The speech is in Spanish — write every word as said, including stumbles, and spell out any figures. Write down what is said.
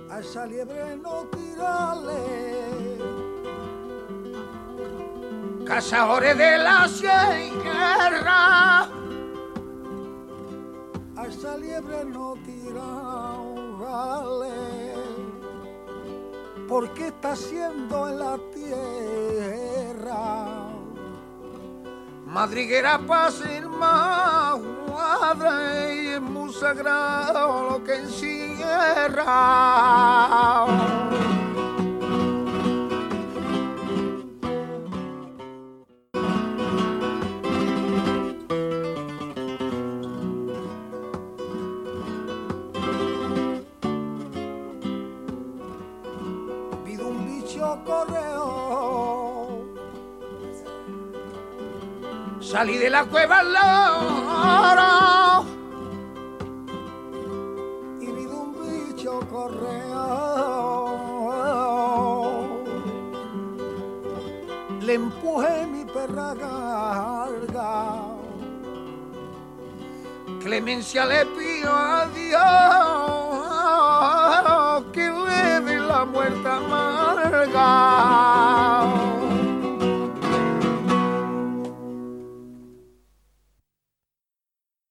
a esa liebre no tirarle. Cazadores de la sierra, a esa liebre no tirarle, porque está haciendo en la tierra madriguera para ser más madre, y es muy sagrado lo que encierra. Pido un bicho correo, salí de la cueva al loro y vi un bicho correo. Le empujé mi perra garga, clemencia le pido a Dios que le dé la muerte a más.